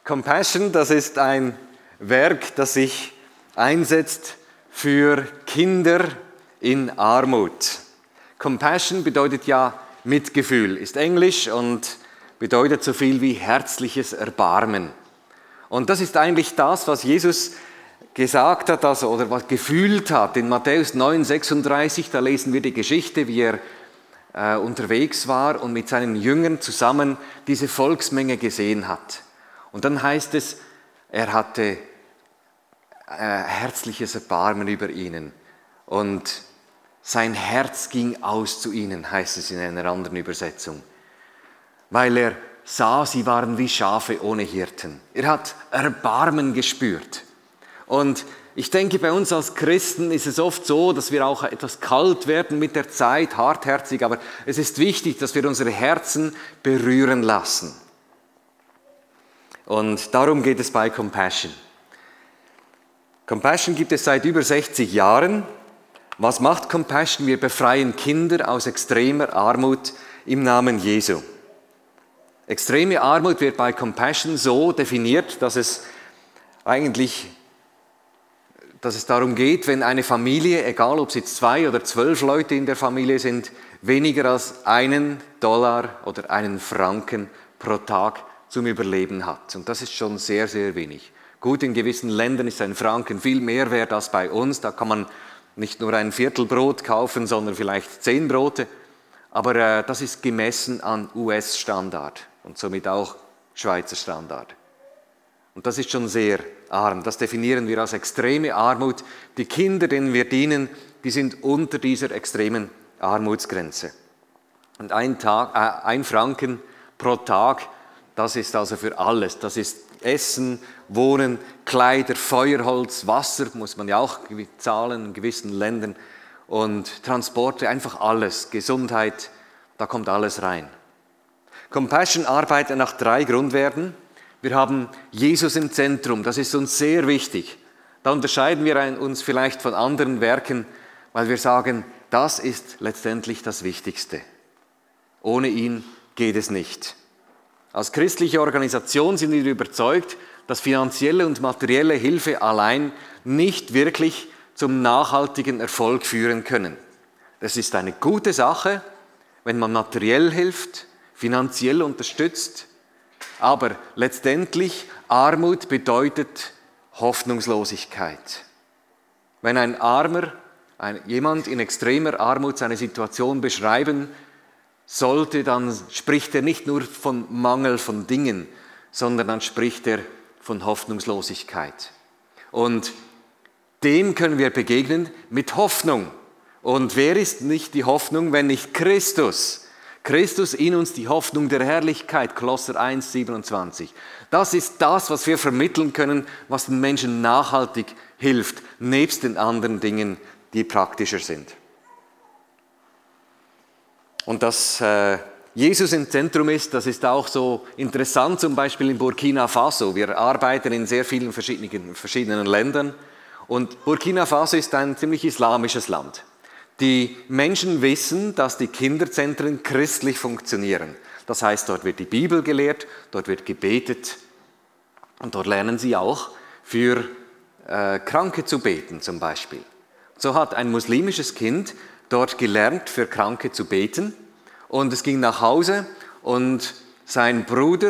Compassion, das ist ein Werk, das sich einsetzt für Kinder in Armut. Compassion bedeutet ja Mitgefühl, ist Englisch und bedeutet so viel wie herzliches Erbarmen. Und das ist eigentlich das, was Jesus gesagt hat, oder was gefühlt hat. In Matthäus 9,36, da lesen wir die Geschichte, wie er unterwegs war und mit seinen Jüngern zusammen diese Volksmenge gesehen hat. Und dann heißt es, er hatte herzliches Erbarmen über ihnen und sein Herz ging aus zu ihnen, heißt es in einer anderen Übersetzung, weil er sah, sie waren wie Schafe ohne Hirten. Er hat Erbarmen gespürt. Und ich denke, bei uns als Christen ist es oft so, dass wir auch etwas kalt werden mit der Zeit, hartherzig, aber es ist wichtig, dass wir unsere Herzen berühren lassen. Und darum geht es bei Compassion. Compassion gibt es seit über 60 Jahren. Was macht Compassion? Wir befreien Kinder aus extremer Armut im Namen Jesu. Extreme Armut wird bei Compassion so definiert, dass es darum geht, wenn eine Familie, egal ob es jetzt 2 oder 12 Leute in der Familie sind, weniger als $1 oder einen Franken pro Tag zum Überleben hat. Und das ist schon sehr, sehr wenig. Gut, in gewissen Ländern ist ein Franken viel mehr wert als bei uns. Da kann man nicht nur ein Viertelbrot kaufen, sondern vielleicht 10 Brote. Aber das ist gemessen an US-Standard und somit auch Schweizer Standard. Und das ist schon sehr arm. Das definieren wir als extreme Armut. Die Kinder, denen wir dienen, die sind unter dieser extremen Armutsgrenze. Und ein Franken pro Tag, das ist also für alles. Das ist Essen, Wohnen, Kleider, Feuerholz, Wasser, muss man ja auch zahlen in gewissen Ländern. Und Transporte, einfach alles. Gesundheit, da kommt alles rein. Compassion arbeitet nach 3 Grundwerten. Wir haben Jesus im Zentrum, das ist uns sehr wichtig. Da unterscheiden wir uns vielleicht von anderen Werken, weil wir sagen, das ist letztendlich das Wichtigste. Ohne ihn geht es nicht. Als christliche Organisation sind wir überzeugt, dass finanzielle und materielle Hilfe allein nicht wirklich zum nachhaltigen Erfolg führen können. Das ist eine gute Sache, wenn man materiell hilft, finanziell unterstützt, aber letztendlich Armut bedeutet Hoffnungslosigkeit. Wenn ein Armer, jemand in extremer Armut seine Situation beschreiben sollte, dann spricht er nicht nur von Mangel von Dingen, sondern dann spricht er von Hoffnungslosigkeit. Und dem können wir begegnen mit Hoffnung. Und wer ist nicht die Hoffnung, wenn nicht Christus? Christus in uns, die Hoffnung der Herrlichkeit, Kolosser 1,27. Das ist das, was wir vermitteln können, was den Menschen nachhaltig hilft, nebst den anderen Dingen, die praktischer sind. Und dass Jesus im Zentrum ist, das ist auch so interessant, zum Beispiel in Burkina Faso. Wir arbeiten in sehr vielen verschiedenen Ländern und Burkina Faso ist ein ziemlich islamisches Land. Die Menschen wissen, dass die Kinderzentren christlich funktionieren. Das heißt, dort wird die Bibel gelehrt, dort wird gebetet und dort lernen sie auch für Kranke zu beten zum Beispiel. So hat ein muslimisches Kind dort gelernt, für Kranke zu beten und es ging nach Hause und sein Bruder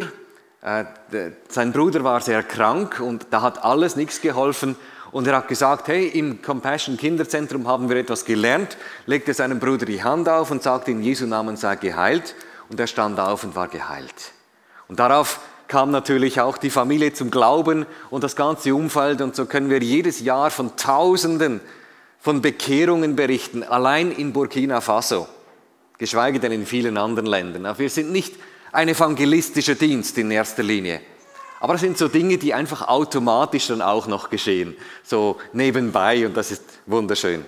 war sehr krank und da hat alles nichts geholfen. Und er hat gesagt, hey, im Compassion Kinderzentrum haben wir etwas gelernt, legte seinem Bruder die Hand auf und sagte, in Jesu Namen sei geheilt. Und er stand auf und war geheilt. Und darauf kam natürlich auch die Familie zum Glauben und das ganze Umfeld. Und so können wir jedes Jahr von Tausenden von Bekehrungen berichten, allein in Burkina Faso, geschweige denn in vielen anderen Ländern. Aber wir sind nicht ein evangelistischer Dienst in erster Linie. Aber das sind so Dinge, die einfach automatisch dann auch noch geschehen, so nebenbei und das ist wunderschön.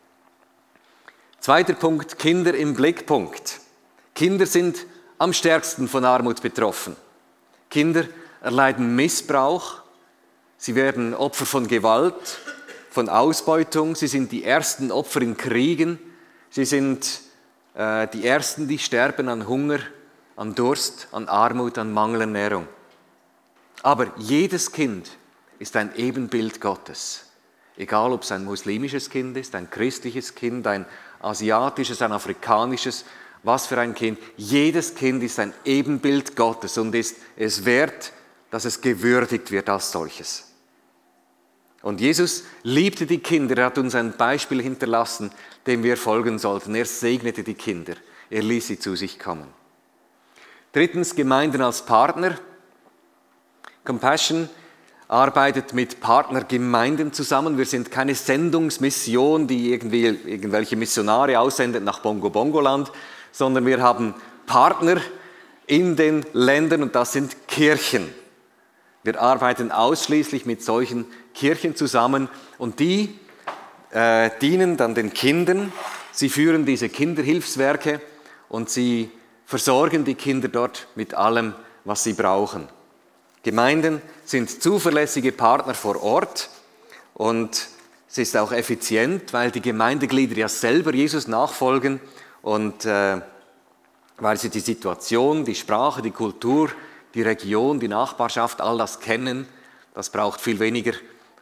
2. Punkt, Kinder im Blickpunkt. Kinder sind am stärksten von Armut betroffen. Kinder erleiden Missbrauch, sie werden Opfer von Gewalt, von Ausbeutung, sie sind die ersten Opfer in Kriegen, sie sind die Ersten, die sterben an Hunger, an Durst, an Armut, an Mangelernährung. Aber jedes Kind ist ein Ebenbild Gottes. Egal, ob es ein muslimisches Kind ist, ein christliches Kind, ein asiatisches, ein afrikanisches, was für ein Kind. Jedes Kind ist ein Ebenbild Gottes und ist es wert, dass es gewürdigt wird als solches. Und Jesus liebte die Kinder, er hat uns ein Beispiel hinterlassen, dem wir folgen sollten. Er segnete die Kinder, er ließ sie zu sich kommen. Drittens, Gemeinden als Partner. Compassion arbeitet mit Partnergemeinden zusammen. Wir sind keine Sendungsmission, die irgendwelche Missionare aussendet nach Bongo-Bongo-Land, sondern wir haben Partner in den Ländern und das sind Kirchen. Wir arbeiten ausschließlich mit solchen Kirchen zusammen und die dienen dann den Kindern. Sie führen diese Kinderhilfswerke und sie versorgen die Kinder dort mit allem, was sie brauchen. Gemeinden sind zuverlässige Partner vor Ort und es ist auch effizient, weil die Gemeindeglieder ja selber Jesus nachfolgen und weil sie die Situation, die Sprache, die Kultur, die Region, die Nachbarschaft, all das kennen. Das braucht viel weniger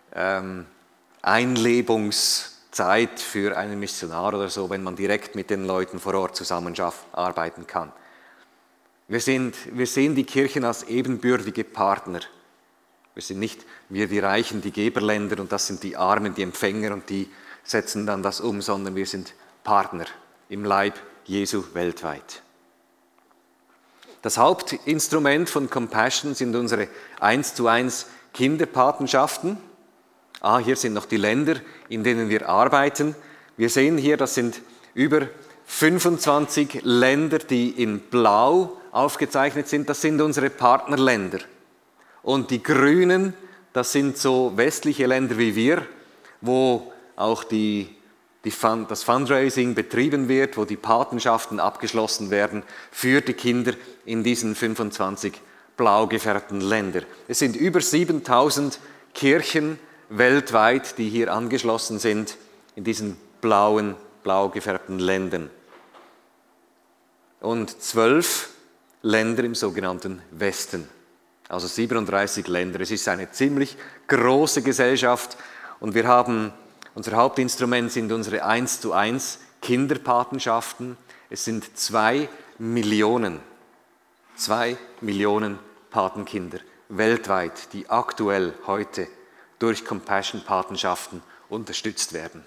Einlebungszeit für einen Missionar oder so, wenn man direkt mit den Leuten vor Ort zusammenarbeiten kann. Wir sehen die Kirchen als ebenbürtige Partner. Wir sind nicht wir die Reichen, die Geberländer und das sind die Armen, die Empfänger und die setzen dann das um, sondern wir sind Partner im Leib Jesu weltweit. Das Hauptinstrument von Compassion sind unsere 1:1 Kinderpatenschaften. Hier sind noch die Länder, in denen wir arbeiten. Wir sehen hier, das sind über 25 Länder, die in Blau aufgezeichnet sind. Das sind unsere Partnerländer. Und die Grünen, das sind so westliche Länder wie wir, wo auch das Fundraising betrieben wird, wo die Patenschaften abgeschlossen werden für die Kinder in diesen 25 blau gefärbten Ländern. Es sind über 7000 Kirchen weltweit, die hier angeschlossen sind in diesen blau gefärbten Ländern. Und 12 Länder im sogenannten Westen, also 37 Länder. Es ist eine ziemlich große Gesellschaft und wir haben, unser Hauptinstrument sind unsere 1:1 Kinderpatenschaften. Es sind 2 Millionen Patenkinder weltweit, die aktuell heute durch Compassion-Patenschaften unterstützt werden.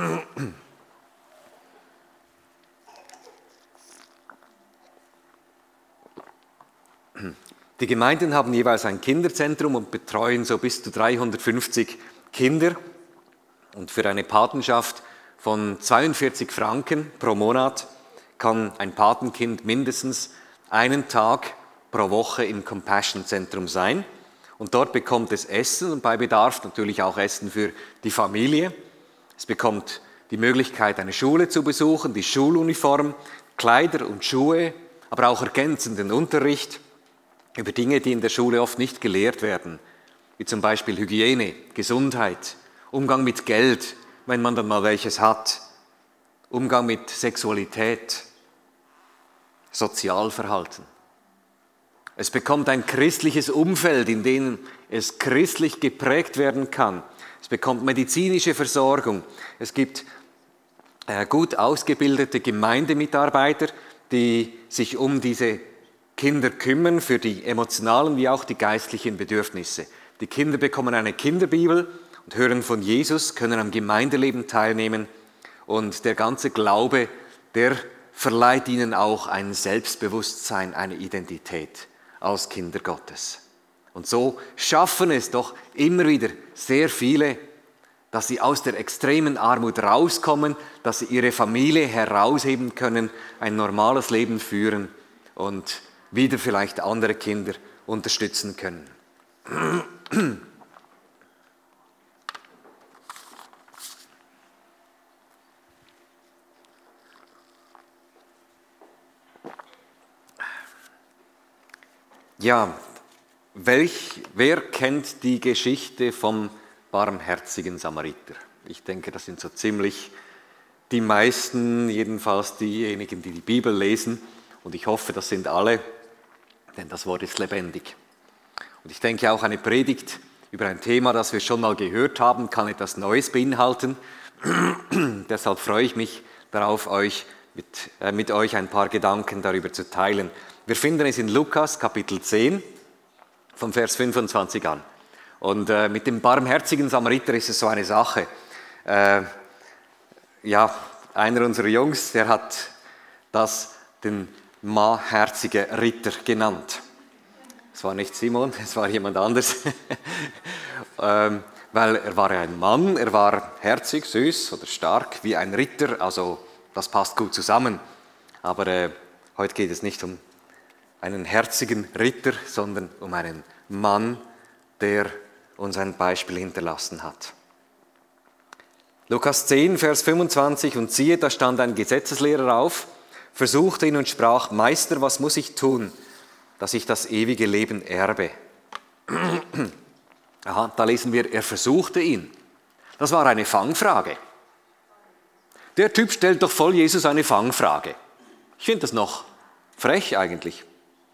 Die Gemeinden haben jeweils ein Kinderzentrum und betreuen so bis zu 350 Kinder. Und für eine Patenschaft von 42 Franken pro Monat kann ein Patenkind mindestens einen Tag pro Woche im Compassion-Zentrum sein. Und dort bekommt es Essen und bei Bedarf natürlich auch Essen für die Familie. Es bekommt die Möglichkeit, eine Schule zu besuchen, die Schuluniform, Kleider und Schuhe, aber auch ergänzenden Unterricht über Dinge, die in der Schule oft nicht gelehrt werden, wie zum Beispiel Hygiene, Gesundheit, Umgang mit Geld, wenn man dann mal welches hat, Umgang mit Sexualität, Sozialverhalten. Es bekommt ein christliches Umfeld, in dem es christlich geprägt werden kann. Es bekommt medizinische Versorgung. Es gibt gut ausgebildete Gemeindemitarbeiter, die sich um diese Kinder kümmern, für die emotionalen wie auch die geistlichen Bedürfnisse. Die Kinder bekommen eine Kinderbibel und hören von Jesus, können am Gemeindeleben teilnehmen und der ganze Glaube, der verleiht ihnen auch ein Selbstbewusstsein, eine Identität als Kinder Gottes. Und so schaffen es doch immer wieder sehr viele, dass sie aus der extremen Armut rauskommen, dass sie ihre Familie herausheben können, ein normales Leben führen und wieder vielleicht andere Kinder unterstützen können. Ja, wer kennt die Geschichte vom barmherzigen Samariter? Ich denke, das sind so ziemlich die meisten, jedenfalls diejenigen, die die Bibel lesen. Und ich hoffe, das sind alle, denn das Wort ist lebendig. Und ich denke auch eine Predigt über ein Thema, das wir schon mal gehört haben, kann etwas Neues beinhalten. Deshalb freue ich mich darauf, mit euch ein paar Gedanken darüber zu teilen. Wir finden es in Lukas Kapitel 10, vom Vers 25 an. Und mit dem barmherzigen Samariter ist es so eine Sache. Einer unserer Jungs, der hat das den barmherzigen Ritter genannt. Es war nicht Simon, es war jemand anderes. Weil er war ein Mann, er war herzig, süß oder stark wie ein Ritter, also das passt gut zusammen. Aber heute geht es nicht um einen herzigen Ritter, sondern um einen Mann, der uns ein Beispiel hinterlassen hat. Lukas 10, Vers 25, und siehe, da stand ein Gesetzeslehrer auf, versuchte ihn und sprach, Meister, was muss ich tun, dass ich das ewige Leben erbe? Aha, da lesen wir, er versuchte ihn. Das war eine Fangfrage. Der Typ stellt doch voll Jesus eine Fangfrage. Ich finde das noch frech eigentlich.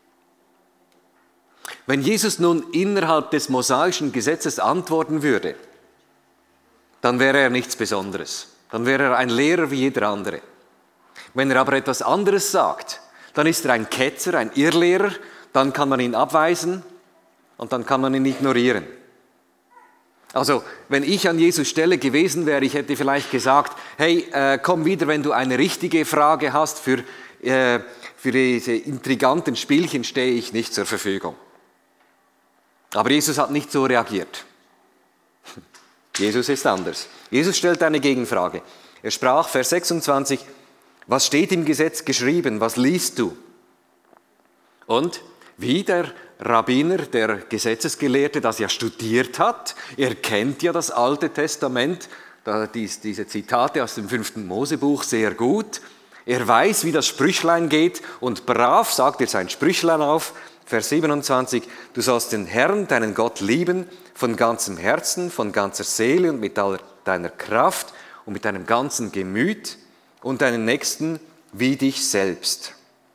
Wenn Jesus nun innerhalb des mosaischen Gesetzes antworten würde, dann wäre er nichts Besonderes. Dann wäre er ein Lehrer wie jeder andere. Wenn er aber etwas anderes sagt, dann ist er ein Ketzer, ein Irrlehrer, dann kann man ihn abweisen und dann kann man ihn ignorieren. Also, wenn ich an Jesus Stelle gewesen wäre, ich hätte vielleicht gesagt, hey, komm wieder, wenn du eine richtige Frage hast, für diese intriganten Spielchen stehe ich nicht zur Verfügung. Aber Jesus hat nicht so reagiert. Jesus ist anders. Jesus stellt eine Gegenfrage. Er sprach, Vers 26, was steht im Gesetz geschrieben, was liest du? Und wie der Rabbiner, der Gesetzesgelehrte, das ja studiert hat, er kennt ja das Alte Testament, diese Zitate aus dem 5. Mosebuch sehr gut. Er weiß, wie das Sprüchlein geht und brav sagt er sein Sprüchlein auf, Vers 27, du sollst den Herrn, deinen Gott lieben, von ganzem Herzen, von ganzer Seele und mit aller deiner Kraft und mit deinem ganzen Gemüt und deinen Nächsten wie dich selbst.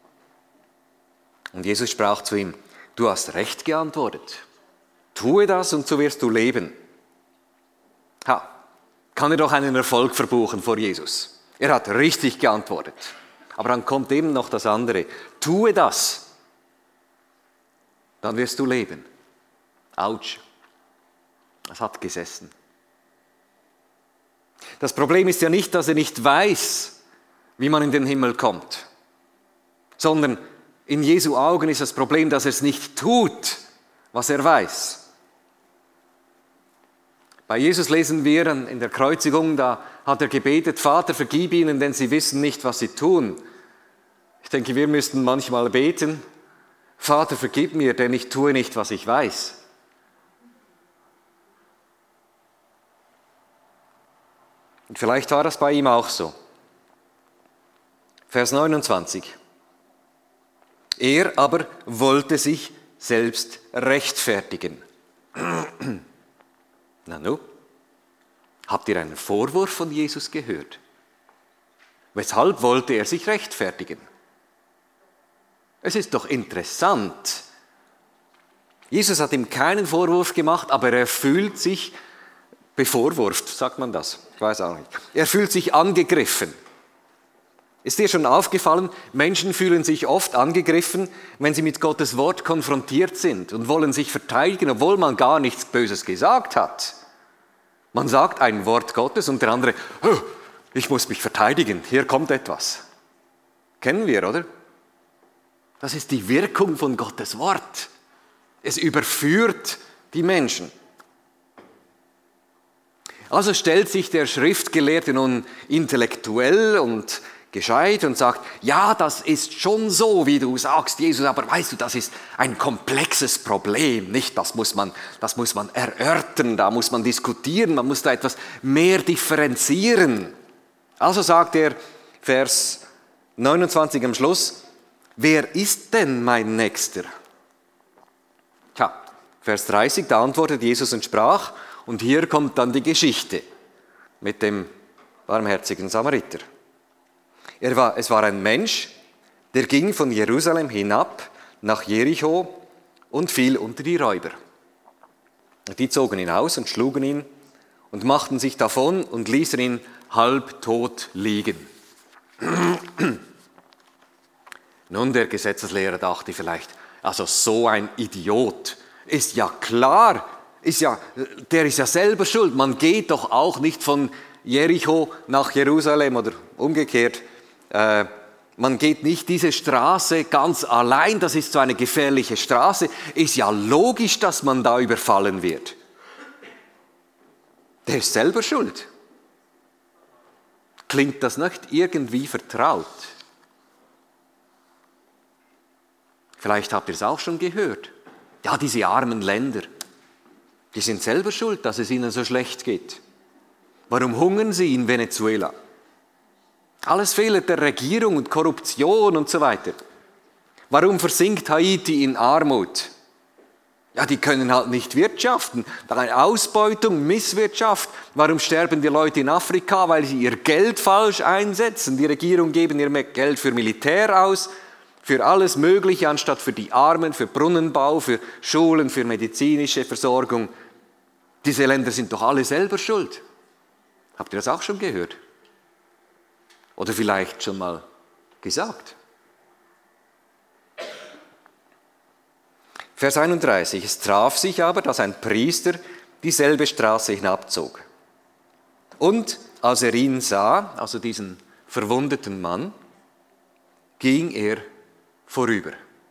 Und Jesus sprach zu ihm, du hast recht geantwortet. Tue das und so wirst du leben. Kann er doch einen Erfolg verbuchen vor Jesus. Er hat richtig geantwortet. Aber dann kommt eben noch das andere. Tue das, dann wirst du leben. Autsch. Das hat gesessen. Das Problem ist ja nicht, dass er nicht weiß, wie man in den Himmel kommt, sondern in Jesu Augen ist das Problem, dass er es nicht tut, was er weiß. Bei Jesus lesen wir in der Kreuzigung, da hat er gebetet, Vater, vergib ihnen, denn sie wissen nicht, was sie tun. Ich denke, wir müssten manchmal beten, Vater, vergib mir, denn ich tue nicht, was ich weiß. Und vielleicht war das bei ihm auch so. Vers 29. Er aber wollte sich selbst rechtfertigen. Nanu, habt ihr einen Vorwurf von Jesus gehört? Weshalb wollte er sich rechtfertigen? Es ist doch interessant. Jesus hat ihm keinen Vorwurf gemacht, aber er fühlt sich bevorwurft, sagt man das? Ich weiß auch nicht. Er fühlt sich angegriffen. Ist dir schon aufgefallen, Menschen fühlen sich oft angegriffen, wenn sie mit Gottes Wort konfrontiert sind und wollen sich verteidigen, obwohl man gar nichts Böses gesagt hat. Man sagt ein Wort Gottes und der andere, oh, ich muss mich verteidigen, hier kommt etwas. Kennen wir, oder? Das ist die Wirkung von Gottes Wort. Es überführt die Menschen. Also stellt sich der Schriftgelehrte nun intellektuell und gescheit und sagt, ja, das ist schon so, wie du sagst, Jesus, aber weißt du, das ist ein komplexes Problem, nicht? Das muss man erörtern, da muss man diskutieren, man muss da etwas mehr differenzieren. Also sagt er, Vers 29 am Schluss, wer ist denn mein Nächster? Vers 30, da antwortet Jesus und sprach, und hier kommt dann die Geschichte mit dem barmherzigen Samariter. Es war ein Mensch, der ging von Jerusalem hinab nach Jericho und fiel unter die Räuber. Die zogen ihn aus und schlugen ihn und machten sich davon und ließen ihn halbtot liegen. Nun, der Gesetzeslehrer dachte vielleicht, also so ein Idiot, ist ja klar, der ist ja selber schuld. Man geht doch auch nicht von Jericho nach Jerusalem oder umgekehrt. Man geht nicht diese Straße ganz allein, das ist so eine gefährliche Straße. Ist ja logisch, dass man da überfallen wird. Der ist selber schuld. Klingt das nicht irgendwie vertraut? Vielleicht habt ihr es auch schon gehört. Ja, diese armen Länder, die sind selber schuld, dass es ihnen so schlecht geht. Warum hungern sie in Venezuela? Alles Fehler der Regierung und Korruption und so weiter. Warum versinkt Haiti in Armut? Ja, die können halt nicht wirtschaften. Ausbeutung, Misswirtschaft. Warum sterben die Leute in Afrika? Weil sie ihr Geld falsch einsetzen. Die Regierung geben ihr Geld für Militär aus, für alles Mögliche, anstatt für die Armen, für Brunnenbau, für Schulen, für medizinische Versorgung. Diese Länder sind doch alle selber schuld. Habt ihr das auch schon gehört? Oder vielleicht schon mal gesagt? Vers 31. Es traf sich aber, dass ein Priester dieselbe Straße hinabzog. Und als er ihn sah, also diesen verwundeten Mann, ging er vorüber.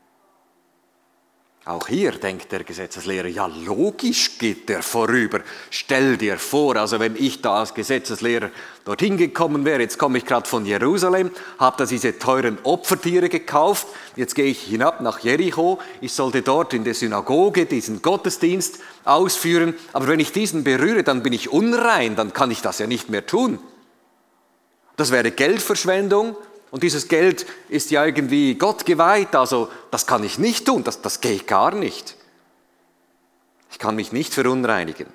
Auch hier denkt der Gesetzeslehrer, ja logisch geht er vorüber. Stell dir vor, also wenn ich da als Gesetzeslehrer dorthin gekommen wäre, jetzt komme ich gerade von Jerusalem, habe da diese teuren Opfertiere gekauft, jetzt gehe ich hinab nach Jericho, ich sollte dort in der Synagoge diesen Gottesdienst ausführen, aber wenn ich diesen berühre, dann bin ich unrein, dann kann ich das ja nicht mehr tun. Das wäre Geldverschwendung. Und dieses Geld ist ja irgendwie Gott geweiht, also das kann ich nicht tun, das geht gar nicht. Ich kann mich nicht verunreinigen.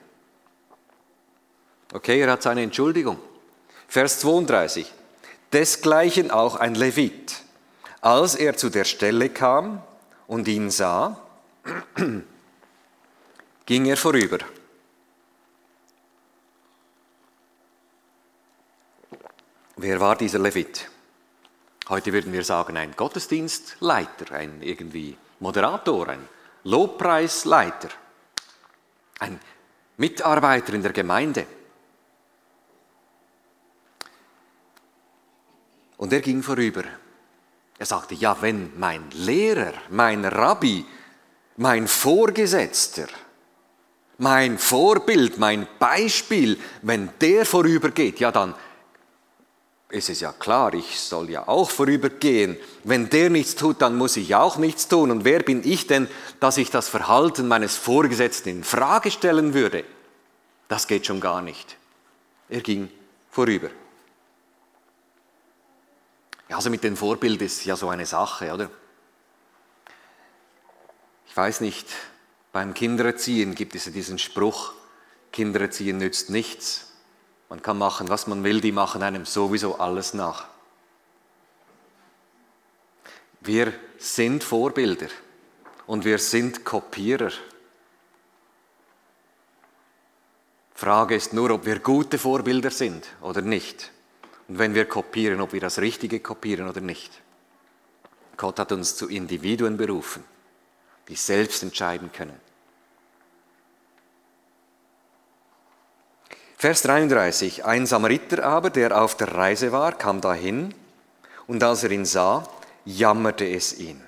Okay, er hat seine Entschuldigung. Vers 32. Desgleichen auch ein Levit. Als er zu der Stelle kam und ihn sah, ging er vorüber. Wer war dieser Levit? Heute würden wir sagen, ein Gottesdienstleiter, ein irgendwie Moderator, ein Lobpreisleiter, ein Mitarbeiter in der Gemeinde. Und er ging vorüber. Er sagte, ja, wenn mein Lehrer, mein Rabbi, mein Vorgesetzter, mein Vorbild, mein Beispiel, wenn der vorübergeht, ja dann ist es ja klar, ich soll ja auch vorübergehen. Wenn der nichts tut, dann muss ich auch nichts tun. Und wer bin ich denn, dass ich das Verhalten meines Vorgesetzten in Frage stellen würde? Das geht schon gar nicht. Er ging vorüber. Ja, also mit dem Vorbild ist ja so eine Sache, oder? Ich weiß nicht, beim Kindererziehen gibt es ja diesen Spruch, Kindererziehen nützt nichts. Man kann machen, was man will, die machen einem sowieso alles nach. Wir sind Vorbilder und wir sind Kopierer. Frage ist nur, ob wir gute Vorbilder sind oder nicht. Und wenn wir kopieren, ob wir das Richtige kopieren oder nicht. Gott hat uns zu Individuen berufen, die selbst entscheiden können. Vers 33, ein Samariter aber, der auf der Reise war, kam dahin und als er ihn sah, jammerte es ihn.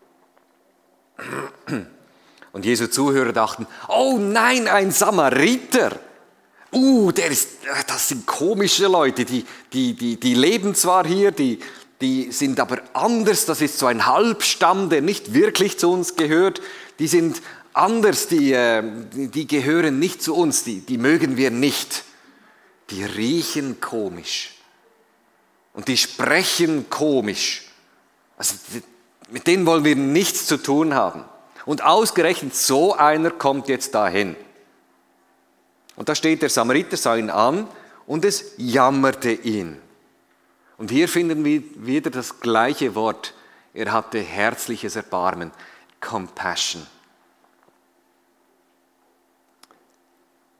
Und Jesu Zuhörer dachten, oh nein, ein Samariter. Das sind komische Leute, die leben zwar hier, die sind aber anders, das ist so ein Halbstamm, der nicht wirklich zu uns gehört, die sind anders, die gehören nicht zu uns, die mögen wir nicht. Die riechen komisch und die sprechen komisch. Also mit denen wollen wir nichts zu tun haben. Und ausgerechnet so einer kommt jetzt dahin. Und da steht der Samariter, sah ihn an und es jammerte ihn. Und hier finden wir wieder das gleiche Wort. Er hatte herzliches Erbarmen, Compassion.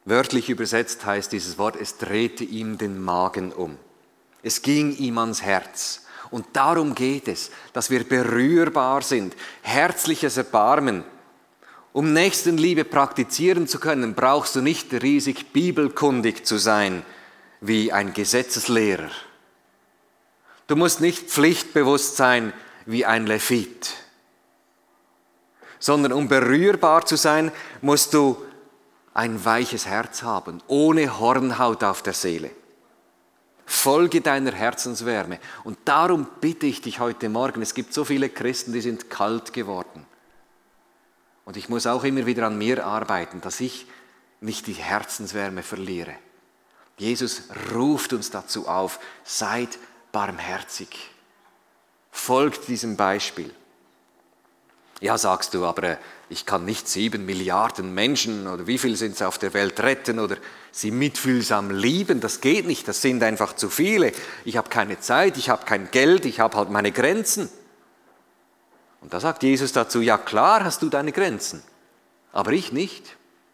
Wörtlich übersetzt heißt dieses Wort, es drehte ihm den Magen um. Es ging ihm ans Herz. Und darum geht es, dass wir berührbar sind, herzliches Erbarmen. Um Nächstenliebe praktizieren zu können, brauchst du nicht riesig bibelkundig zu sein wie ein Gesetzeslehrer. Du musst nicht pflichtbewusst sein wie ein Levit, sondern um berührbar zu sein, musst du ein weiches Herz haben, ohne Hornhaut auf der Seele. Folge deiner Herzenswärme. Und darum bitte ich dich heute Morgen, es gibt so viele Christen, die sind kalt geworden. Und ich muss auch immer wieder an mir arbeiten, dass ich nicht die Herzenswärme verliere. Jesus ruft uns dazu auf, seid barmherzig. Folgt diesem Beispiel. Ja, sagst du, aber ich kann nicht 7 Milliarden Menschen oder wie viel sind es auf der Welt retten oder sie mitfühlsam lieben. Das geht nicht, das sind einfach zu viele. Ich habe keine Zeit, ich habe kein Geld, ich habe halt meine Grenzen. Und da sagt Jesus dazu, ja klar hast du deine Grenzen, aber ich nicht.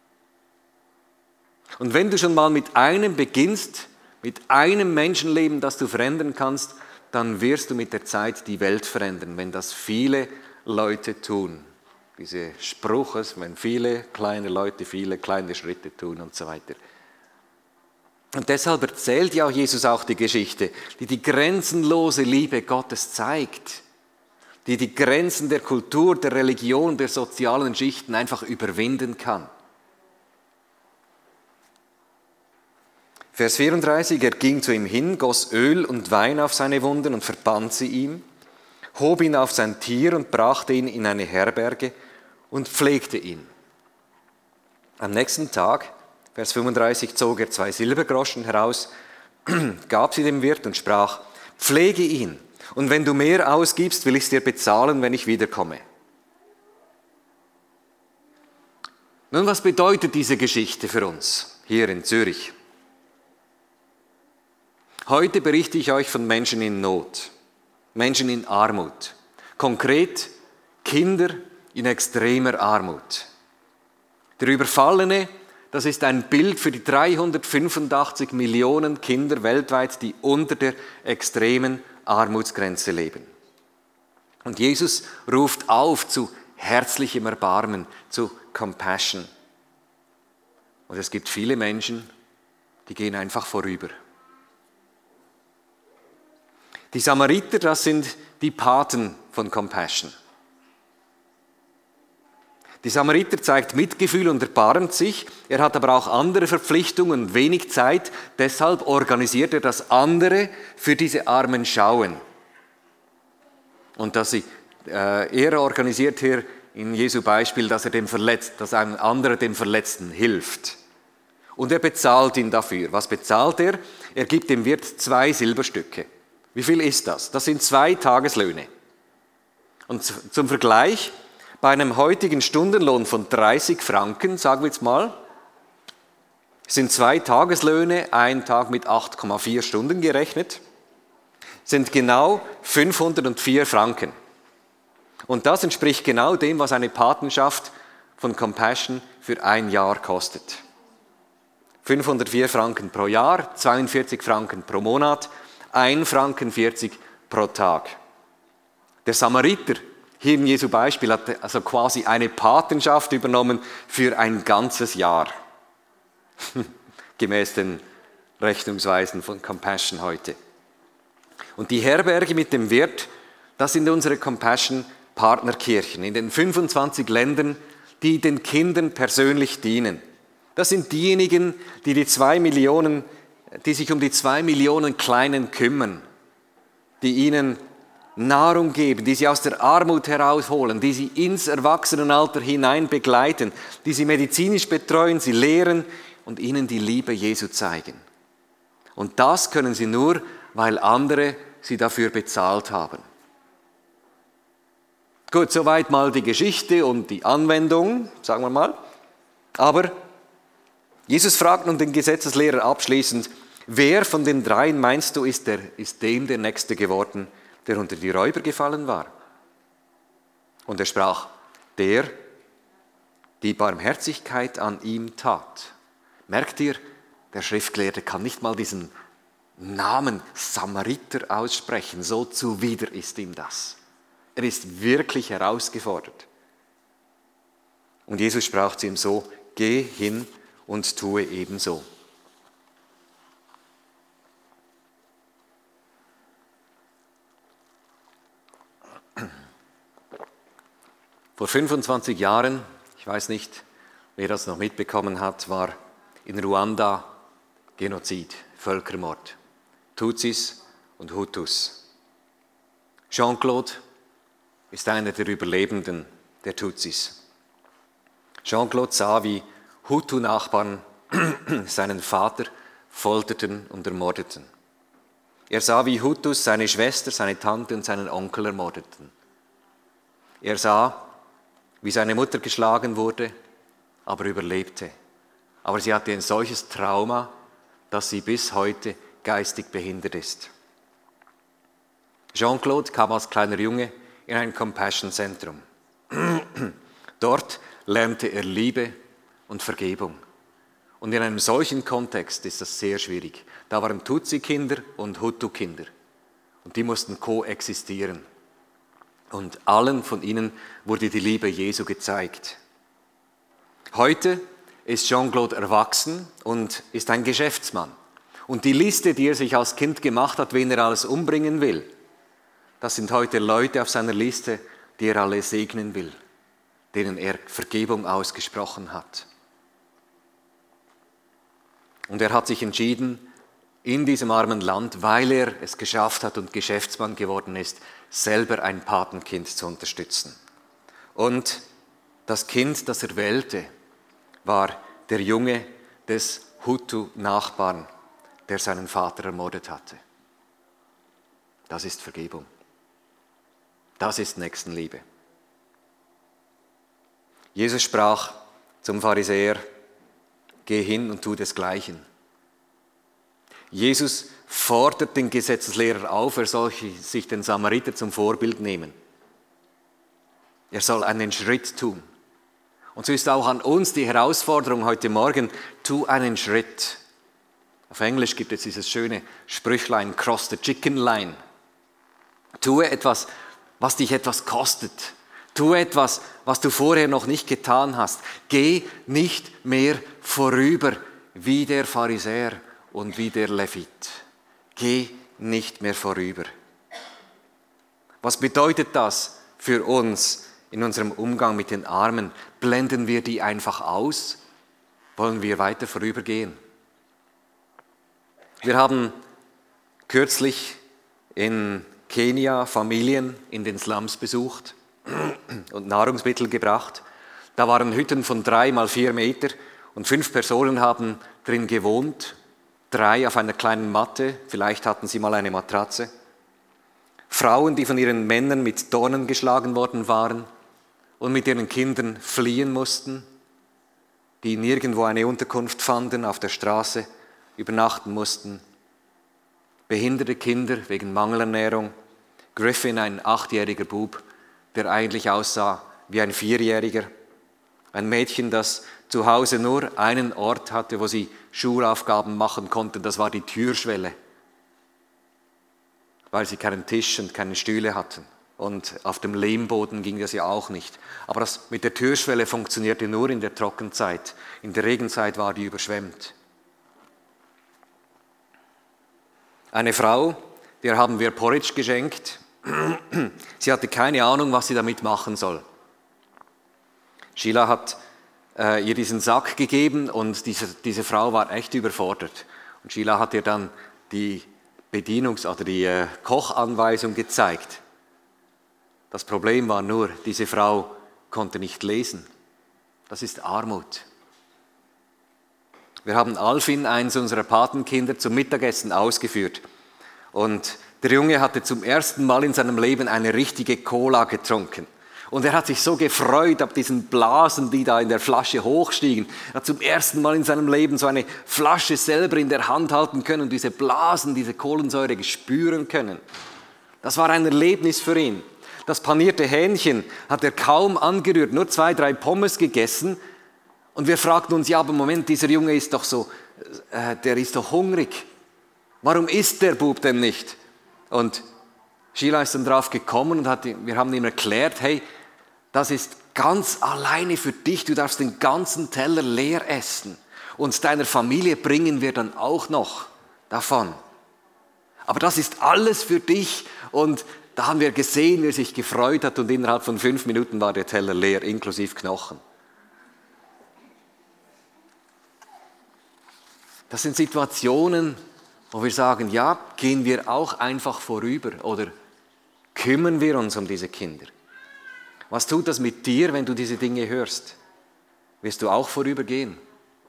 Und wenn du schon mal mit einem beginnst, mit einem Menschenleben, das du verändern kannst, dann wirst du mit der Zeit die Welt verändern, wenn das viele Leute tun. Diese Spruch, wenn viele kleine Leute viele kleine Schritte tun und so weiter. Und deshalb erzählt ja Jesus auch die Geschichte, die die grenzenlose Liebe Gottes zeigt, die die Grenzen der Kultur, der Religion, der sozialen Schichten einfach überwinden kann. Vers 34, er ging zu ihm hin, goss Öl und Wein auf seine Wunden und verband sie ihm, hob ihn auf sein Tier und brachte ihn in eine Herberge und pflegte ihn. Am nächsten Tag, Vers 35, zog er 2 Silbergroschen heraus, gab sie dem Wirt und sprach, pflege ihn, und wenn du mehr ausgibst, will ich es dir bezahlen, wenn ich wiederkomme. Nun, was bedeutet diese Geschichte für uns hier in Zürich? Heute berichte ich euch von Menschen in Not, Menschen in Armut, konkret Kinder in extremer Armut. Der Überfallene, das ist ein Bild für die 385 Millionen Kinder weltweit, die unter der extremen Armutsgrenze leben. Und Jesus ruft auf zu herzlichem Erbarmen, zu Compassion. Und es gibt viele Menschen, die gehen einfach vorüber. Die Samariter, das sind die Paten von Compassion. Die Samariter zeigt Mitgefühl und erbarmt sich, er hat aber auch andere Verpflichtungen und wenig Zeit, deshalb organisiert er, dass andere für diese Armen schauen. Und er organisiert hier in Jesu Beispiel, dass ein anderer dem Verletzten hilft. Und er bezahlt ihn dafür. Was bezahlt er? Er gibt dem Wirt 2 Silberstücke. Wie viel ist das? Das sind 2 Tageslöhne. Und zum Vergleich, bei einem heutigen Stundenlohn von 30 Franken, sagen wir jetzt mal, sind 2 Tageslöhne, ein Tag mit 8,4 Stunden gerechnet, sind genau 504 Franken. Und das entspricht genau dem, was eine Patenschaft von Compassion für ein Jahr kostet. 504 Franken pro Jahr, 42 Franken pro Monat, 1,40 Franken pro Tag. Der Samariter, hier in Jesu Beispiel, hat also quasi eine Patenschaft übernommen für ein ganzes Jahr. Gemäß den Rechnungsweisen von Compassion heute. Und die Herberge mit dem Wirt, das sind unsere Compassion-Partnerkirchen in den 25 Ländern, die den Kindern persönlich dienen. Das sind diejenigen, die sich um die 2 Millionen Kleinen kümmern, die ihnen Nahrung geben, die sie aus der Armut herausholen, die sie ins Erwachsenenalter hinein begleiten, die sie medizinisch betreuen, sie lehren und ihnen die Liebe Jesu zeigen. Und das können sie nur, weil andere sie dafür bezahlt haben. Gut, soweit mal die Geschichte und die Anwendung, sagen wir mal. Aber Jesus fragt nun den Gesetzeslehrer abschließend, wer von den 3 meinst du, ist dem der Nächste geworden, der unter die Räuber gefallen war? Und er sprach, der die Barmherzigkeit an ihm tat. Merkt ihr, der Schriftgelehrte kann nicht mal diesen Namen Samariter aussprechen, so zuwider ist ihm das. Er ist wirklich herausgefordert. Und Jesus sprach zu ihm so: Geh hin und tue ebenso. Vor 25 Jahren, ich weiß nicht, wer das noch mitbekommen hat, war in Ruanda Genozid, Völkermord. Tutsis und Hutus. Jean-Claude ist einer der Überlebenden der Tutsis. Jean-Claude sah, wie Hutu-Nachbarn seinen Vater folterten und ermordeten. Er sah, wie Hutus seine Schwester, seine Tante und seinen Onkel ermordeten. Er sah, wie seine Mutter geschlagen wurde, aber überlebte. Aber sie hatte ein solches Trauma, dass sie bis heute geistig behindert ist. Jean-Claude kam als kleiner Junge in ein Compassion-Zentrum. Dort lernte er Liebe und Vergebung. Und in einem solchen Kontext ist das sehr schwierig. Da waren Tutsi-Kinder und Hutu-Kinder. Und die mussten koexistieren. Und allen von ihnen wurde die Liebe Jesu gezeigt. Heute ist Jean-Claude erwachsen und ist ein Geschäftsmann. Und die Liste, die er sich als Kind gemacht hat, wen er alles umbringen will, das sind heute Leute auf seiner Liste, die er alle segnen will, denen er Vergebung ausgesprochen hat. Und er hat sich entschieden, in diesem armen Land, weil er es geschafft hat und Geschäftsmann geworden ist, selber ein Patenkind zu unterstützen. Und das Kind, das er wählte, war der Junge des Hutu-Nachbarn, der seinen Vater ermordet hatte. Das ist Vergebung. Das ist Nächstenliebe. Jesus sprach zum Pharisäer: Geh hin und tu desgleichen. Jesus fordert den Gesetzeslehrer auf, er soll sich den Samariter zum Vorbild nehmen. Er soll einen Schritt tun. Und so ist auch an uns die Herausforderung heute Morgen: Tu einen Schritt. Auf Englisch gibt es dieses schöne Sprüchlein, cross the chicken line. Tue etwas, was dich etwas kostet. Tue etwas, was du vorher noch nicht getan hast. Geh nicht mehr vorüber wie der Pharisäer und wie der Levit. Geh nicht mehr vorüber. Was bedeutet das für uns in unserem Umgang mit den Armen? Blenden wir die einfach aus? Wollen wir weiter vorübergehen? Wir haben kürzlich in Kenia Familien in den Slums besucht und Nahrungsmittel gebracht. Da waren Hütten von 3 mal 4 Meter und 5 Personen haben drin gewohnt. 3 auf einer kleinen Matte, vielleicht hatten sie mal eine Matratze. Frauen, die von ihren Männern mit Dornen geschlagen worden waren und mit ihren Kindern fliehen mussten, die nirgendwo eine Unterkunft fanden, auf der Straße übernachten mussten. Behinderte Kinder wegen Mangelernährung. Griffin, ein 8-jähriger Bub, der eigentlich aussah wie ein 4-jähriger. Ein Mädchen, das zu Hause nur einen Ort hatte, wo sie Schulaufgaben machen konnte, das war die Türschwelle, weil sie keinen Tisch und keine Stühle hatten. Und auf dem Lehmboden ging das ja auch nicht. Aber das mit der Türschwelle funktionierte nur in der Trockenzeit. In der Regenzeit war die überschwemmt. Eine Frau, der haben wir Porridge geschenkt. Sie hatte keine Ahnung, was sie damit machen soll. Sheila hat ihr diesen Sack gegeben und diese Frau war echt überfordert. Und Sheila hat ihr dann die die Kochanweisung gezeigt. Das Problem war nur, diese Frau konnte nicht lesen. Das ist Armut. Wir haben Alfin, eins unserer Patenkinder, zum Mittagessen ausgeführt. Und der Junge hatte zum ersten Mal in seinem Leben eine richtige Cola getrunken. Und er hat sich so gefreut ab diesen Blasen, die da in der Flasche hochstiegen. Er hat zum ersten Mal in seinem Leben so eine Flasche selber in der Hand halten können und diese Blasen, diese Kohlensäure spüren können. Das war ein Erlebnis für ihn. Das panierte Hähnchen hat er kaum angerührt, nur 2, 3 Pommes gegessen Und wir fragten uns, ja, aber Moment, dieser Junge ist doch so, der ist doch hungrig. Warum isst der Bub denn nicht? Und Sheila ist dann drauf gekommen und wir haben ihm erklärt, hey, das ist ganz alleine für dich, du darfst den ganzen Teller leer essen. Und deiner Familie bringen wir dann auch noch davon. Aber das ist alles für dich. Und da haben wir gesehen, wie er sich gefreut hat und innerhalb von 5 Minuten war der Teller leer, inklusive Knochen. Das sind Situationen, wo wir sagen, ja, gehen wir auch einfach vorüber oder kümmern wir uns um diese Kinder. Was tut das mit dir, wenn du diese Dinge hörst? Wirst du auch vorübergehen?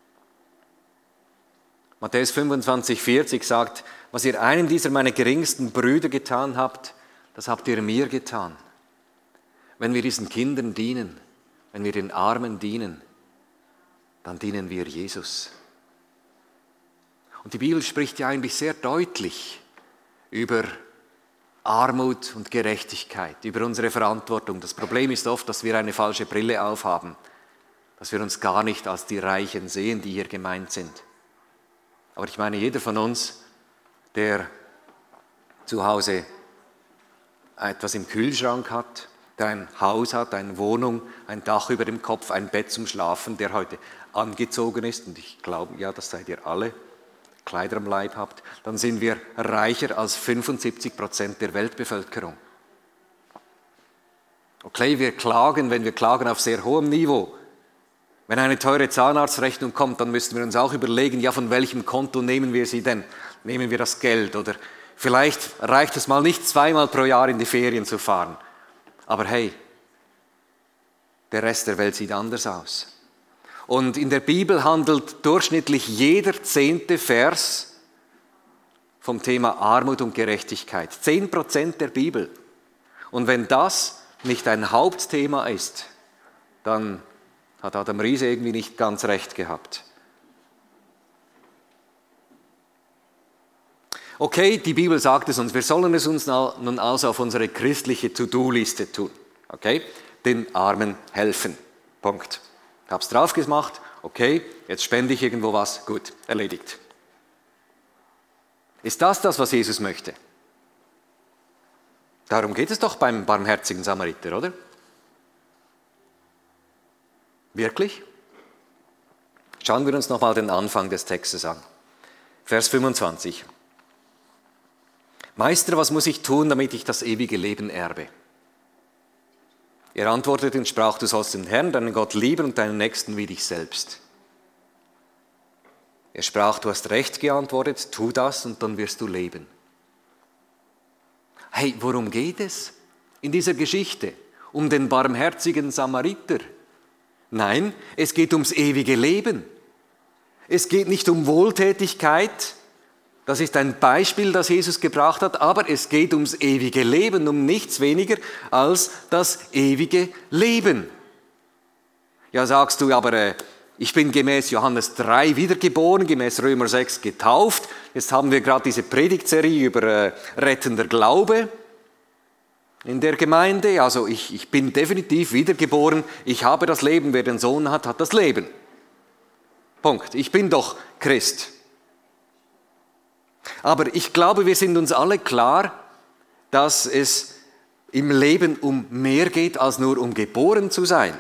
Matthäus 25,40 sagt, was ihr einem dieser meiner geringsten Brüder getan habt, das habt ihr mir getan. Wenn wir diesen Kindern dienen, wenn wir den Armen dienen, dann dienen wir Jesus. Und die Bibel spricht ja eigentlich sehr deutlich über Armut und Gerechtigkeit, über unsere Verantwortung. Das Problem ist oft, dass wir eine falsche Brille aufhaben, dass wir uns gar nicht als die Reichen sehen, die hier gemeint sind. Aber ich meine, jeder von uns, der zu Hause etwas im Kühlschrank hat, der ein Haus hat, eine Wohnung, ein Dach über dem Kopf, ein Bett zum Schlafen, der heute angezogen ist, und ich glaube, ja, das seid ihr alle, Kleider am Leib habt, dann sind wir reicher als 75% der Weltbevölkerung. Okay, wir klagen, wenn wir klagen auf sehr hohem Niveau. Wenn eine teure Zahnarztrechnung kommt, dann müssen wir uns auch überlegen, ja, von welchem Konto nehmen wir sie denn? Nehmen wir das Geld? Oder vielleicht reicht es mal nicht, 2-mal pro Jahr in die Ferien zu fahren. Aber hey, der Rest der Welt sieht anders aus. Und in der Bibel handelt durchschnittlich jeder 10. Vers vom Thema Armut und Gerechtigkeit. 10% der Bibel. Und wenn das nicht ein Hauptthema ist, dann hat Adam Riese irgendwie nicht ganz recht gehabt. Okay, die Bibel sagt es uns, wir sollen es uns nun also auf unsere christliche To-Do-Liste tun. Okay, den Armen helfen. Punkt. Ich habe es drauf gemacht, okay, jetzt spende ich irgendwo was, gut, erledigt. Ist das, was Jesus möchte? Darum geht es doch beim barmherzigen Samariter, oder? Wirklich? Schauen wir uns nochmal den Anfang des Textes an. Vers 25. Meister, was muss ich tun, damit ich das ewige Leben erbe? Er antwortete und sprach, du sollst den Herrn, deinen Gott lieben und deinen Nächsten wie dich selbst. Er sprach, du hast recht geantwortet, tu das und dann wirst du leben. Hey, worum geht es in dieser Geschichte? Um den barmherzigen Samariter? Nein, es geht ums ewige Leben. Es geht nicht um Wohltätigkeit. Das ist ein Beispiel, das Jesus gebracht hat, aber es geht ums ewige Leben, um nichts weniger als das ewige Leben. Ja, sagst du, aber ich bin gemäß Johannes 3 wiedergeboren, gemäß Römer 6 getauft. Jetzt haben wir gerade diese Predigtserie über rettender Glaube in der Gemeinde. Also ich bin definitiv wiedergeboren, ich habe das Leben, wer den Sohn hat, hat das Leben. Punkt. Ich bin doch Christ. Aber ich glaube, wir sind uns alle klar, dass es im Leben um mehr geht, als nur um geboren zu sein.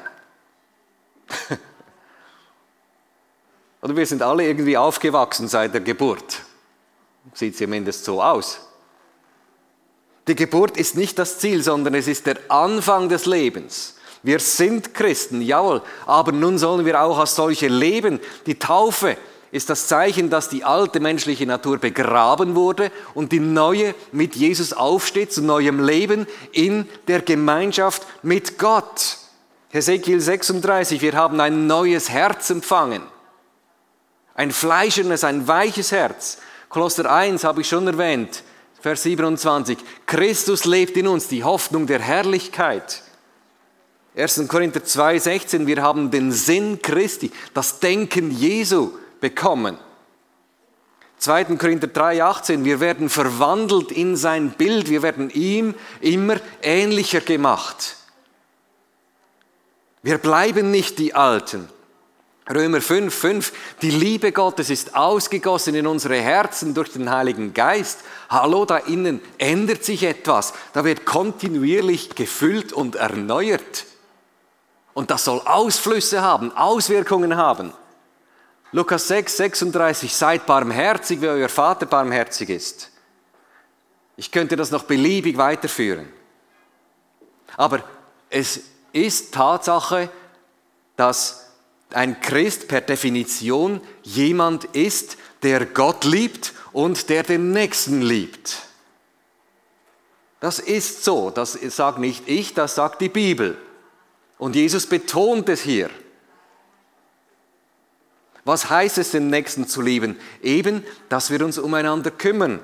Oder wir sind alle irgendwie aufgewachsen seit der Geburt. Sieht zumindest so aus. Die Geburt ist nicht das Ziel, sondern es ist der Anfang des Lebens. Wir sind Christen, jawohl, aber nun sollen wir auch als solche leben. Die Taufe ist das Zeichen, dass die alte menschliche Natur begraben wurde und die neue mit Jesus aufsteht, zu neuem Leben in der Gemeinschaft mit Gott. Hesekiel 36, wir haben ein neues Herz empfangen. Ein fleischernes, ein weiches Herz. Kolosser 1 habe ich schon erwähnt, Vers 27. Christus lebt in uns, die Hoffnung der Herrlichkeit. 1. Korinther 2, 16, wir haben den Sinn Christi, das Denken Jesu bekommen. 2. Korinther 3, 18, wir werden verwandelt in sein Bild, wir werden ihm immer ähnlicher gemacht. Wir bleiben nicht die Alten. Römer 5,5, die Liebe Gottes ist ausgegossen in unsere Herzen durch den Heiligen Geist. Hallo, da innen ändert sich etwas. Da wird kontinuierlich gefüllt und erneuert. Und das soll Ausflüsse haben, Auswirkungen haben. Lukas 6,36, seid barmherzig, wie euer Vater barmherzig ist. Ich könnte das noch beliebig weiterführen. Aber es ist Tatsache, dass ein Christ per Definition jemand ist, der Gott liebt und der den Nächsten liebt. Das ist so, das sagt nicht ich, das sagt die Bibel. Und Jesus betont es hier. Was heißt es, den Nächsten zu lieben? Eben, dass wir uns umeinander kümmern.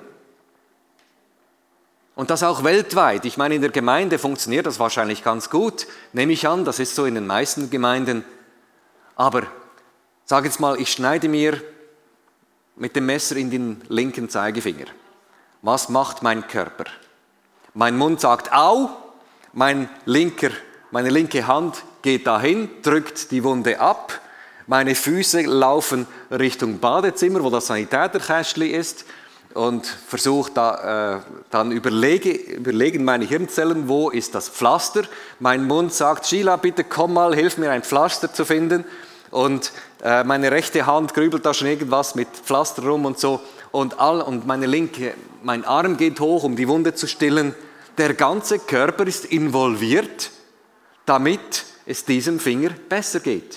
Und das auch weltweit. Ich meine, in der Gemeinde funktioniert das wahrscheinlich ganz gut, nehme ich an, das ist so in den meisten Gemeinden. Aber sag jetzt mal, ich schneide mir mit dem Messer in den linken Zeigefinger. Was macht mein Körper? Mein Mund sagt au, meine linke Hand geht dahin, drückt die Wunde ab, meine Füße laufen Richtung Badezimmer, wo das Sanitäterkästchen ist und versuche dann überlegen meine Hirnzellen, wo ist das Pflaster. Mein Mund sagt, Sheila, bitte komm mal, hilf mir ein Pflaster zu finden. Und meine rechte Hand grübelt da schon irgendwas mit Pflaster rum und so. Und mein Arm geht hoch, um die Wunde zu stillen. Der ganze Körper ist involviert, damit es diesem Finger besser geht.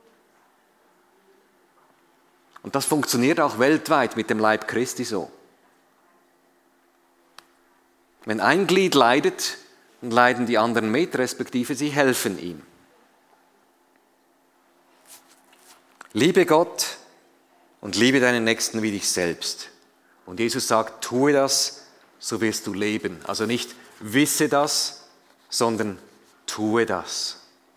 Und das funktioniert auch weltweit mit dem Leib Christi so. Wenn ein Glied leidet, dann leiden die anderen mit, respektive sie helfen ihm. Liebe Gott und liebe deinen Nächsten wie dich selbst. Und Jesus sagt, tue das, so wirst du leben. Also nicht wisse das, sondern tue das.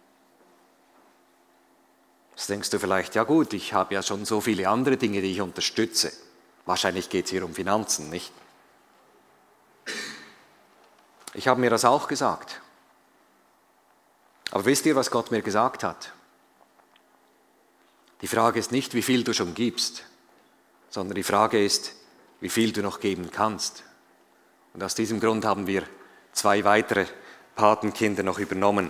Jetzt denkst du vielleicht, ja gut, ich habe ja schon so viele andere Dinge, die ich unterstütze. Wahrscheinlich geht es hier um Finanzen, nicht? Ich habe mir das auch gesagt. Aber wisst ihr, was Gott mir gesagt hat? Die Frage ist nicht, wie viel du schon gibst, sondern die Frage ist, wie viel du noch geben kannst. Und aus diesem Grund haben wir 2 weitere Patenkinder noch übernommen.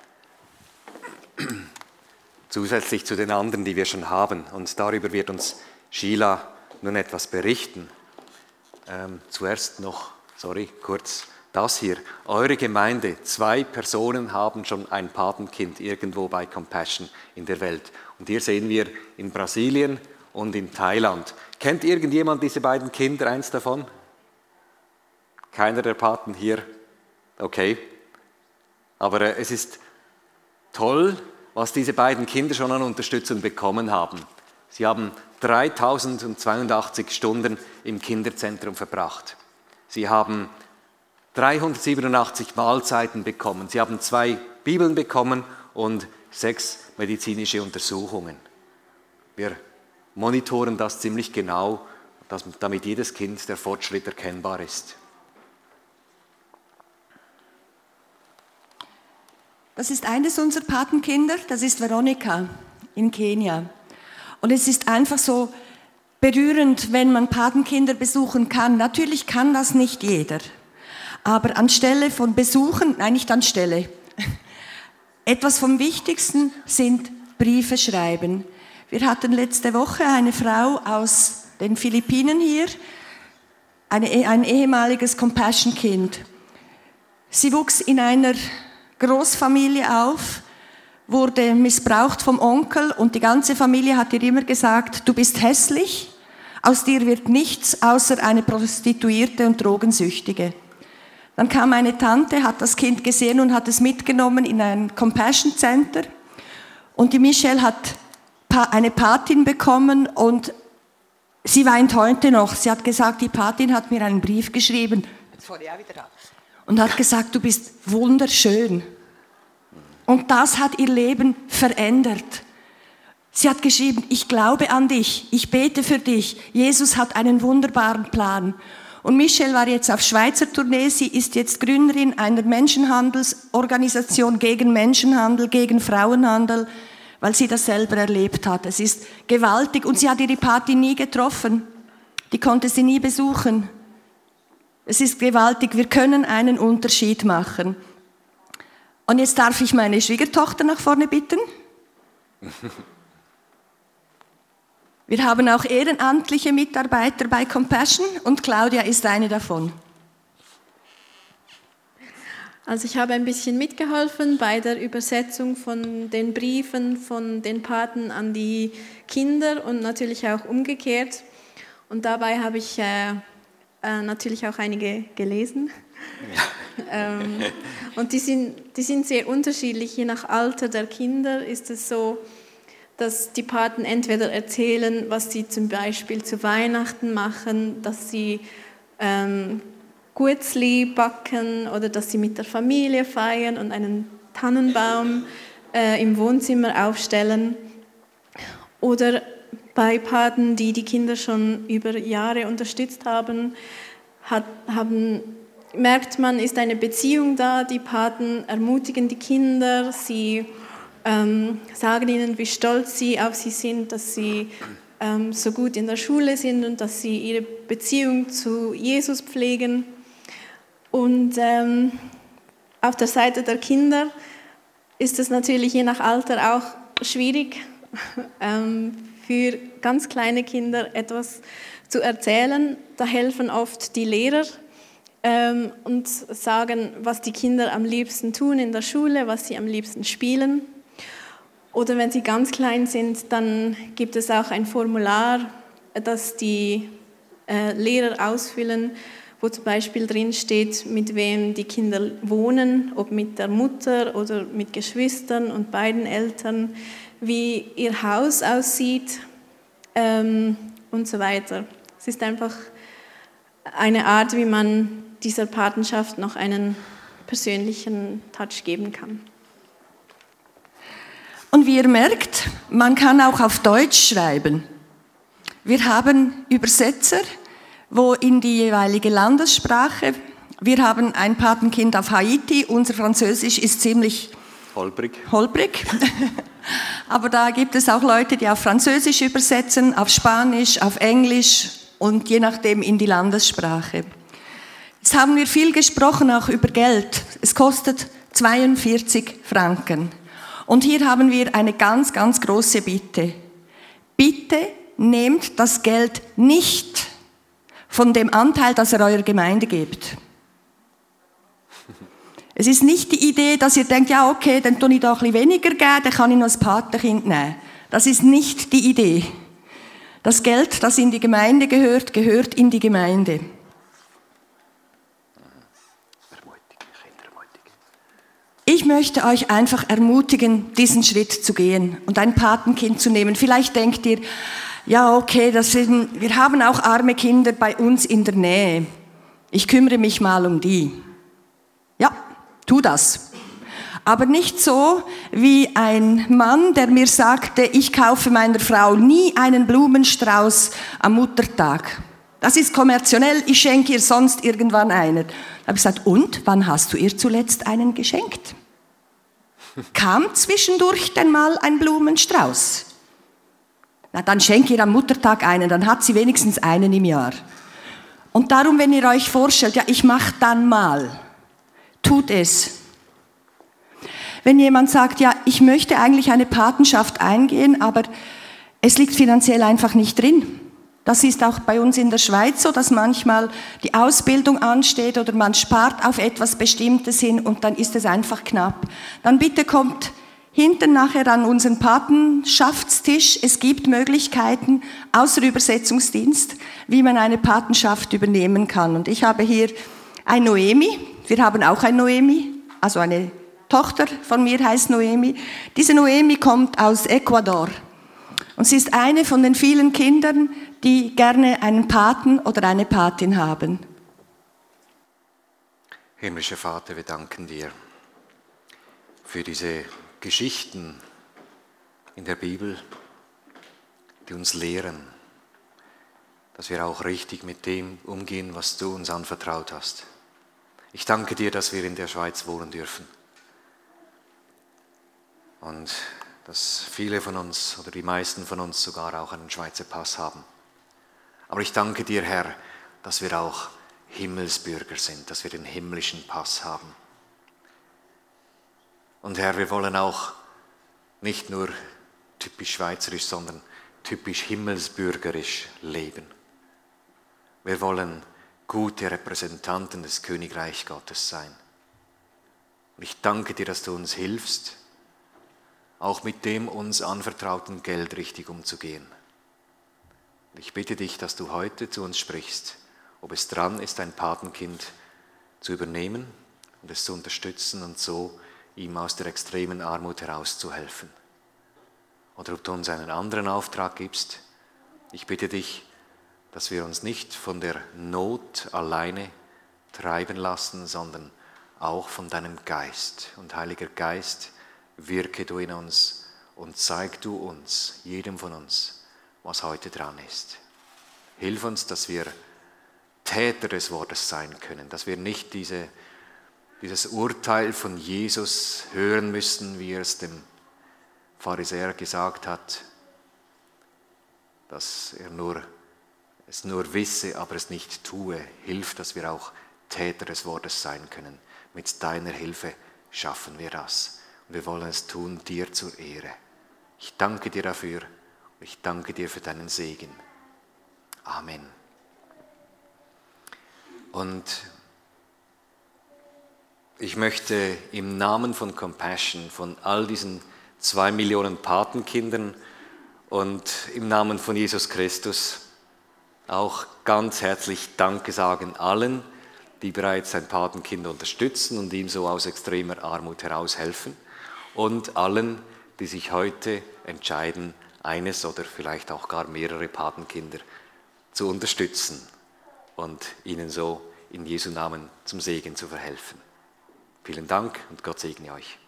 Zusätzlich zu den anderen, die wir schon haben. Und darüber wird uns Sheila nun etwas berichten. Zuerst noch, kurz das hier. Eure Gemeinde, 2 Personen haben schon ein Patenkind irgendwo bei Compassion in der Welt. Und hier sehen wir in Brasilien und in Thailand. Kennt irgendjemand diese beiden Kinder, eins davon? Keiner der Paten hier? Okay. Aber es ist toll, was diese beiden Kinder schon an Unterstützung bekommen haben. Sie haben 3082 Stunden im Kinderzentrum verbracht. Sie haben 387 Mahlzeiten bekommen. Sie haben 2 Bibeln bekommen und 6 medizinische Untersuchungen. Wir monitoren das ziemlich genau, damit jedes Kind der Fortschritt erkennbar ist. Das ist eines unserer Patenkinder, das ist Veronika in Kenia. Und es ist einfach so berührend, wenn man Patenkinder besuchen kann. Natürlich kann das nicht jeder. Aber anstelle von Besuchen, nein, nicht anstelle. Etwas vom Wichtigsten sind Briefe schreiben. Wir hatten letzte Woche eine Frau aus den Philippinen hier, ein ehemaliges Compassion-Kind. Sie wuchs in einer Großfamilie auf, wurde missbraucht vom Onkel und die ganze Familie hat ihr immer gesagt, du bist hässlich, aus dir wird nichts außer eine Prostituierte und Drogensüchtige. Dann kam eine Tante, hat das Kind gesehen und hat es mitgenommen in ein Compassion Center. Und die Michelle hat eine Patin bekommen und sie weint heute noch. Sie hat gesagt, die Patin hat mir einen Brief geschrieben und hat gesagt, du bist wunderschön. Und das hat ihr Leben verändert. Sie hat geschrieben, ich glaube an dich, ich bete für dich. Jesus hat einen wunderbaren Plan. Und Michelle war jetzt auf Schweizer Tournee. Sie ist jetzt Gründerin einer Menschenhandelsorganisation gegen Menschenhandel, gegen Frauenhandel. weil sie das selber erlebt hat. Es ist gewaltig und sie hat ihre Patin nie getroffen. Die konnte sie nie besuchen. Es ist gewaltig, wir können einen Unterschied machen. Und jetzt darf ich meine Schwiegertochter nach vorne bitten. Wir haben auch ehrenamtliche Mitarbeiter bei Compassion und Claudia ist eine davon. Also ich habe ein bisschen mitgeholfen bei der Übersetzung von den Briefen von den Paten an die Kinder und natürlich auch umgekehrt. Und dabei habe ich natürlich auch einige gelesen. Ja. Und die sind sehr unterschiedlich. Je nach Alter der Kinder ist es so, dass die Paten entweder erzählen, was sie zum Beispiel zu Weihnachten machen, dass sie Guetzli backen oder dass sie mit der Familie feiern und einen Tannenbaum im Wohnzimmer aufstellen. Oder bei Paten, die die Kinder schon über Jahre unterstützt haben, merkt man, ist eine Beziehung da. Die Paten ermutigen die Kinder, sie sagen ihnen, wie stolz sie auf sie sind, dass sie so gut in der Schule sind und dass sie ihre Beziehung zu Jesus pflegen. Und auf der Seite der Kinder ist es natürlich je nach Alter auch schwierig, für ganz kleine Kinder etwas zu erzählen. Da helfen oft die Lehrer und sagen, was die Kinder am liebsten tun in der Schule, was sie am liebsten spielen. Oder wenn sie ganz klein sind, dann gibt es auch ein Formular, das die Lehrer ausfüllen, wo zum Beispiel drin steht, mit wem die Kinder wohnen, ob mit der Mutter oder mit Geschwistern und beiden Eltern, wie ihr Haus aussieht und so weiter. Es ist einfach eine Art, wie man dieser Patenschaft noch einen persönlichen Touch geben kann. Und wie ihr merkt, man kann auch auf Deutsch schreiben. Wir haben Übersetzer, wo in die jeweilige Landessprache, wir haben ein Patenkind auf Haiti, unser Französisch ist ziemlich holprig. Aber da gibt es auch Leute, die auf Französisch übersetzen, auf Spanisch, auf Englisch und je nachdem in die Landessprache. Jetzt haben wir viel gesprochen, auch über Geld. Es kostet 42 Franken. Und hier haben wir eine ganz, ganz große Bitte. Bitte nehmt das Geld nicht von dem Anteil, das ihr eurer Gemeinde gebt. Es ist nicht die Idee, dass ihr denkt, ja okay, dann tue ich da ein bisschen weniger geben, dann kann ich noch ein Patenkind nehmen. Das ist nicht die Idee. Das Geld, das in die Gemeinde gehört, gehört in die Gemeinde. Ich möchte euch einfach ermutigen, diesen Schritt zu gehen und ein Patenkind zu nehmen. Vielleicht denkt ihr, ja okay, wir haben auch arme Kinder bei uns in der Nähe. Ich kümmere mich mal um die. Ja, tu das. Aber nicht so wie ein Mann, der mir sagte, ich kaufe meiner Frau nie einen Blumenstrauß am Muttertag. Das ist kommerziell, ich schenke ihr sonst irgendwann einen. Da habe ich gesagt, und, wann hast du ihr zuletzt einen geschenkt? Kam zwischendurch denn mal ein Blumenstrauß? Na, dann schenke ihr am Muttertag einen, dann hat sie wenigstens einen im Jahr. Und darum, wenn ihr euch vorstellt, ja, ich mache dann mal, tut es. Wenn jemand sagt, ja, ich möchte eigentlich eine Patenschaft eingehen, aber es liegt finanziell einfach nicht drin. Das ist auch bei uns in der Schweiz so, dass manchmal die Ausbildung ansteht oder man spart auf etwas Bestimmtes hin und dann ist es einfach knapp. Dann bitte kommt hinten nachher an unseren Patenschaftstisch. Es gibt Möglichkeiten, außer Übersetzungsdienst, wie man eine Patenschaft übernehmen kann. Und ich habe hier ein Noemi. Wir haben auch ein Noemi, also eine Tochter von mir heißt Noemi. Diese Noemi kommt aus Ecuador. Und sie ist eine von den vielen Kindern, die gerne einen Paten oder eine Patin haben. Himmlischer Vater, wir danken dir für diese Geschichten in der Bibel, die uns lehren, dass wir auch richtig mit dem umgehen, was du uns anvertraut hast. Ich danke dir, dass wir in der Schweiz wohnen dürfen. Und dass viele von uns oder die meisten von uns sogar auch einen Schweizer Pass haben. Aber ich danke dir, Herr, dass wir auch Himmelsbürger sind, dass wir den himmlischen Pass haben. Und Herr, wir wollen auch nicht nur typisch schweizerisch, sondern typisch himmelsbürgerisch leben. Wir wollen gute Repräsentanten des Königreich Gottes sein. Und ich danke dir, dass du uns hilfst, auch mit dem uns anvertrauten Geld richtig umzugehen. Und ich bitte dich, dass du heute zu uns sprichst, ob es dran ist, ein Patenkind zu übernehmen und es zu unterstützen und so ihm aus der extremen Armut herauszuhelfen. Oder ob du uns einen anderen Auftrag gibst. Ich bitte dich, dass wir uns nicht von der Not alleine treiben lassen, sondern auch von deinem Geist. Und Heiliger Geist, wirke du in uns und zeig du uns, jedem von uns, was heute dran ist. Hilf uns, dass wir Täter des Wortes sein können, dass wir nicht dieses Urteil von Jesus hören müssen, wie er es dem Pharisäer gesagt hat, dass er es nur wisse, aber es nicht tue. Hilf, dass wir auch Täter des Wortes sein können. Mit deiner Hilfe schaffen wir das. Und wir wollen es tun, dir zur Ehre. Ich danke dir dafür. Ich danke dir für deinen Segen. Amen. Und ich möchte im Namen von Compassion, von all diesen 2 Millionen Patenkindern und im Namen von Jesus Christus auch ganz herzlich Danke sagen allen, die bereits sein Patenkind unterstützen und ihm so aus extremer Armut heraushelfen, und allen, die sich heute entscheiden, eines oder vielleicht auch gar mehrere Patenkinder zu unterstützen und ihnen so in Jesu Namen zum Segen zu verhelfen. Vielen Dank und Gott segne euch.